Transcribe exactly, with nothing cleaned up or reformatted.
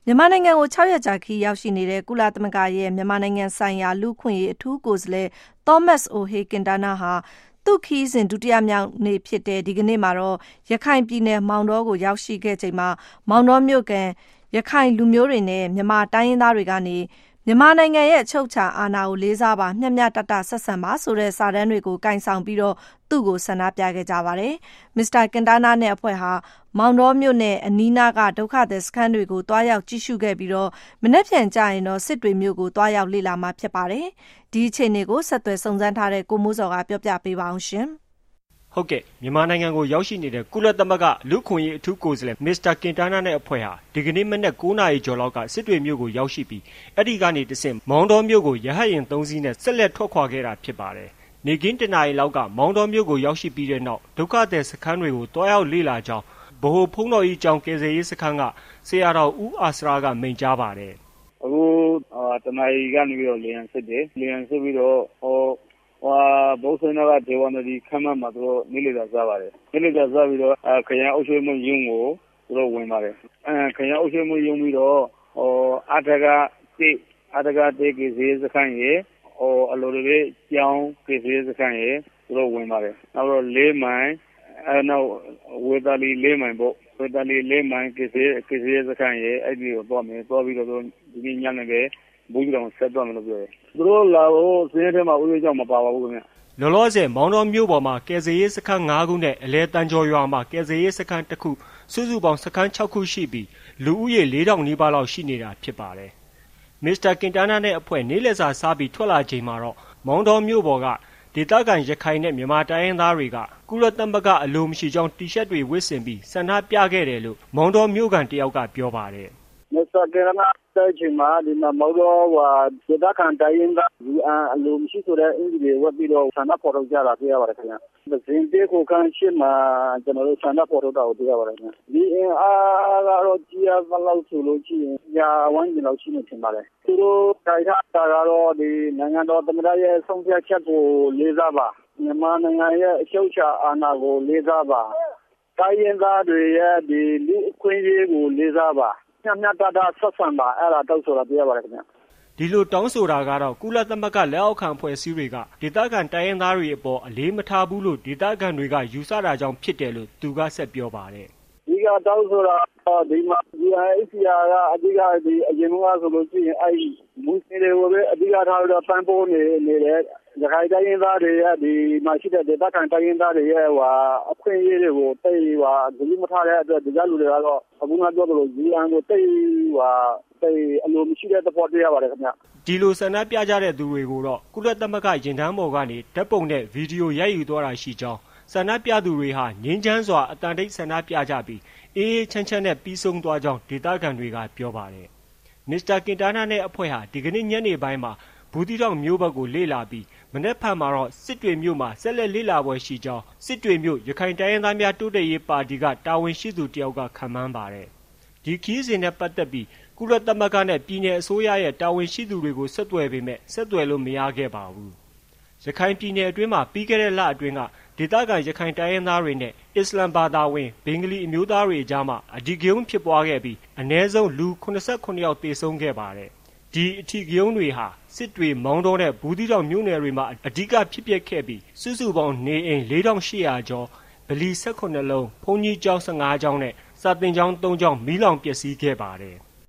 မြန်မာနိုင်ငံကို၆ရက်ကြာခရီးရောက်ရှိနေတဲ့ကုလသမဂ္ဂရဲ့မြန်မာနိုင်ငံဆိုင်ရာလူ့အခွင့်အရေးအထူးကိုယ်စားလှယ် Thomas O'Hay Quintana ဟာသူ့ခရီးစဉ်ဒုတိယမြောက်နေ့ဖြစ်တဲ့ဒီကနေ့မှာတော့ရခိုင်ပြည်နယ်မောင်တောကိုရောက်ရှိခဲ့ချိန်မှာမောင်တောမြို့ကန်ရခိုင်လူမျိုးတွေနဲ့မြန်မာတိုင်းရင်းသားတွေကနေမြန်မာနိုင်ငံရဲ့အချုပ်အခြာအာဏာကိုလေးစားပါမျှမျှတတဆက်ဆံပါဆိုတဲ့စာတမ်းတွေကိုကိုင်ဆောင်ပြီးတော့သူ့ကိုဆန္ဒပြခဲ့ကြပါတယ်။ မစ္စတာကင်တာနာနဲ့အဖွဲ့ဟာမောင်တောမြို့နဲ့အနီးနားကဒုက္ခသည်စခန်းတွေကိုတွားရောက်ကြည့်ရှုခဲ့ပြီးတော့မနေ့ဖြန်ကြရင်တော့စစ်တွေမြို့ကိုတွားရောက်လေ့လာမှာဖြစ်ပါတယ်။ဒီအခြေအနေကိုဆက်သွယ်စုံစမ်းထားတဲ့ကိုမိုးစော်ကပြောပြပေးပါအောင်ရှင်။ဟုတ်ကဲ့မြန်မာနိုင်ငံကိုရောက်ရှိနေတဲ့ကုလသမဂ္ဂလူ့ခွင့်ရေးအထူးကိုယ်စားလှယ်မစ္စတာကင်တာနာနဲ့အဖွဲ့ဟာဒီကနေ့မနက်၉နာရီကျော်လောက်ကစစ်တွေမြို့ကိုရောက်ရှိပြီးအဲ့ဒီကနေတဆင့်မောင်တောမြို့ကိုရဟတ်ယာဉ်သုံးစီးနဲ့ဆက်လက်ထွက်ခွာခဲ့တာဖြစ်ပါတယ်။နေကင်းတနာရီလောက်ကမောင်တောမြို့ကိုရောက်ရှိပြီးတဲ့နောက်ဒုက္ခသည်စခန်းတွေကိုတွားရောက်လေ့လာကြောင်းဗဟိုဖုံးတော်ကြီးကျောင်းကယ်ဆယ်ရေးစခန်းကဆရာတော်ဦးအာစရာကမိန့်ကြားပါတယ်။အခုတနာရီကနေပြီးတော့လေယာဉ်စစ်တယ်လေယာဉ်စစ်ပြီးတော့ဟောဟိုဘုရားနာကဒေဝနဒီခမ်းမမှာသူတို့နေလေသာစားပါတယ်နေလေသာစားပြီးတော့ခရံအုပ်ချုပ်မှုရုံးကိုသူတို့ဝင်ပါတယ်အဲခရံအုပ်ချုပ်မှုရုံးပြီးတော့ဟိုအထက်ကတိအထက်ကတိကေစီစခန်းရေဟိုအလိုတွေကျောင်းကေစီစခန်းရေသူတို့ဝင်ပါတယ်နောက်တော့လေးမိုင်အဲနောက်ဝေတာလီလေးမိုင်ပေါ့ဝေတာလီလေးမိုင်ကေစီကေစီစခန်းရေအဲ့ဒီကိုတော့မယ်တော့ပြီးတော့ဒီညနေပဲဘူးကြီးတော်ဆက်တော့မယ်လို့ပြောတယ်သူတို့လာဖို့စင်းထဲမှာဦးရကြောင့်မပါပါဘူးခင်ဗျလောလောဆယ်မောင်တော်မြို့ပေါ်မှာကယ်ဆယ်ရေးစခန်း၅ခုနဲ့အလဲတန်းကျော်ရွာမှာကယ်ဆယ်ရေးစခန်းတစ်ခုစုစုပေါင်းစခန်း၆ခုရှိပြီးလူဦးရေ၄ထောင်နီးပါးလောက်ရှိနေတာဖြစ်ပါတယ်မစ္စတာကင်တာနာနဲ့အဖွဲ့နေ့လည်စာစားပြီးထွက်လာချိန်မှာတော့မောင်တော်မြို့ပေါ်ကဒေသခံရခိုင်နဲ့မြန်မာတိုင်းရင်းသားတွေကကုလသမဂ္ဂအလိုမရှိကြောင်းတီရှပ်တွေဝတ်ဆင်ပြီးဆန္ဒပြခဲ့တယ်လို့မောင်တော်မြို့ကန်တယောက်ကပြောပါတယ်မစ္စတာကင်တာနာတဲ့ချိန်မှာဒီမှာမောင်တော်ဟိုဒေသခံတိုင်းရင်းသားယူအန်အလိုမရှိဆိုတဲ့အင်ဂျီတွေဝတ်ပြီးတော့ဆန္ဒဖော်ထုတ်ကြတာတွေ့ရပါတယ်ခင်ဗျ။ဇင်တေကိုကန်ရှင်းမှာကျွန်တော်တို့ဆန္ဒဖော်ထုတ်တာကိုတွေ့ရပါတယ်ခင်ဗျ။ဒီအင်အားကတော့ကြီးရသလောက်ဆိုလို့ရှိရင်ညာဝိုင်းကျင်လောက်ရှိနေထင်ပါတယ်။သူတို့တိုက်ထားတာကတော့ဒီနိုင်ငံတော်သမ္မတရဲ့ဆုံးဖြတ်ချက်ကိုလေးစားပါမြန်မာနိုင်ငံရဲ့အချုပ်အခြာအာဏာကိုလေးစားပါတိုင်းရင်းသားတွေရဲ့ဒီလူအခွင့်အရေးကိုလေးစားပါညညတတဆက်ဆံပါအဲ့ဒါတောက်ဆိုတာပြရပါတယ်ခင်ဗျဒီလိုတောင်းဆိုတာကတော့ကုလသမဂ္ဂလက်အောက်ခံဖွဲ့စည်းတွေကဒေသခံတိုင်းရင်းသားတွေအပေါ်အလေးမထားဘူးလို့ဒေသခံတွေကယူဆတာကြောင့်ဖြစ်တယ်လို့သူကဆက်ပြောပါတယ်ဒီကတောင်းဆိုတာဒီမှာ ယူအန် အိုက် စီ အာ ကအဓိကဒီအရင်ကဆိုလို့ရှိရင်အဲ့မူစလင်တွေကိုပဲအဓိကထားပြီးတော့ပန်းပိုးနေနေတဲ့ရခိုင်တိုင်းရင်းသားတွေရဲ့ဒီမှာရှိတဲ့ဒေသခံတိုင်းရင်းသားတွေရဲ့ဟိုအခွင့်အရေးတွေကိုတိတ်ဟိုဂရုမထားတဲ့အတွက်ဒီကလူတွေကတော့အခုနပြောသလို ယူအန် ကိုတိတ်ဟိုတိတ်အလိုမရှိတဲ့သဘောတရားပါတယ်ခင်ဗျဒီလိုဆန္ဒပြကြတဲ့သူတွေကိုတော့ကုလသမဂ္ဂရင်ထမ်းပေါ်ကနေဓာတ်ပုံနဲ့ဗီဒီယိုရိုက်ယူသွားတာရှိကြောင်းဆန္ဒပြသူတွေဟာငြင်းချမ်းစွာအတန်တိတ်ဆန္ဒပြကြပြီးအေးအေးချမ်းချမ်းနဲ့ပြီးဆုံးသွားကြောင်းဒေသခံတွေကပြောပါတယ်မစ္စတာကင်တာနာနဲ့အဖွဲ့ဟာဒီကနေ့ညနေပိုင်းမှာဘူးတီတောင်မြို့ဘက်ကိုလေ့လာပြီးမနေ့ဖက်မှာတော့စစ်တွေမြို့မှာဆက်လက်လေ့လာပွဲရှိကြောင်းစစ်တွေမြို့ရခိုင်တိုင်းရင်းသားများတိုးတက်ရေးပါတီကတာဝန်ရှိသူတယောက်ကခန့်မှန်းပါတယ်ဒီခီးစဉ်နဲ့ပတ်သက်ပြီးကုလသမဂ္ဂနဲ့ပြည်내အစိုးရရဲ့တာဝန်ရှိသူတွေကိုဆက်သွယ်ပေမဲ့ဆက်သွယ်လို့မရခဲ့ပါဘူးရခိုင်ပြည်내အတွင်းမှာပြီးခဲ့တဲ့လအတွင်းကဒေသခံရခိုင်တိုင်းရင်းသားတွေနဲ့အစ္စလမ်ဘာသာဝင်ဘင်္ဂလီအမျိုးသားတွေအကြားမှာအဓိကရုဏ်းဖြစ်ပွားခဲ့ပြီးအနည်းဆုံးလူ၇၈ယောက်သေဆုံးခဲ့ပါတယ်ဒီအထီးကရုဏ်းတွေဟာစစ်တွေမောင်းတော်နဲ့ဘူးတီတောင်မြို့နယ်တွေမှာအဓိကဖြစ်ပျက်ခဲ့ပြီးစုစုပေါင်းနေအိမ်၄ထောင်၈ရာကျော်ဗလီ၁၈လုံးဘုံကြီးကျောင်း၁၅ကျောင်းနဲ့စာသင်ကျောင်း၃ကျောင်းမီးလောင်ပျက်စီးခဲ့ပါတယ်